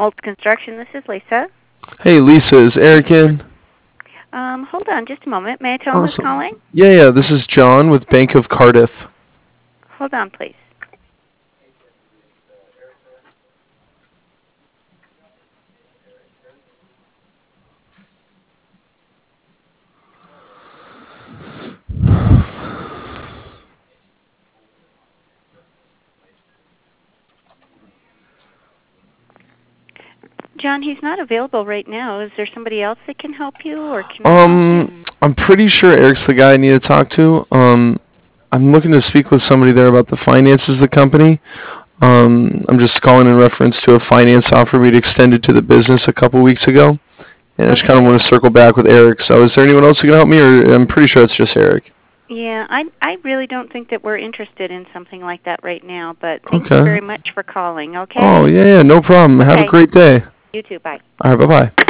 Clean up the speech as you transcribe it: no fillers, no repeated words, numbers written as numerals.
Old Construction, this is Lisa. Hey, Lisa, is Eric in? Hold on just a moment. May I tell him who's Awesome. calling? Yeah, this is John with Bank of Cardiff. Hold on, please. John, he's not available right now. Is there somebody else that can help you, or can I help you? I'm pretty sure Eric's the guy I need to talk to. I'm looking to speak with somebody there about the finances of the company. I'm just calling in reference to a finance offer we'd extended to the business a couple weeks ago. And I just kind of want to circle back with Eric. So is there anyone else who can help me, or I'm pretty sure it's just Eric? Yeah, I really don't think that we're interested in something like that right now, but thank you Okay. very much for calling, Oh, okay? yeah, no problem. Have a Okay. great day. You too. Bye. All right, bye-bye.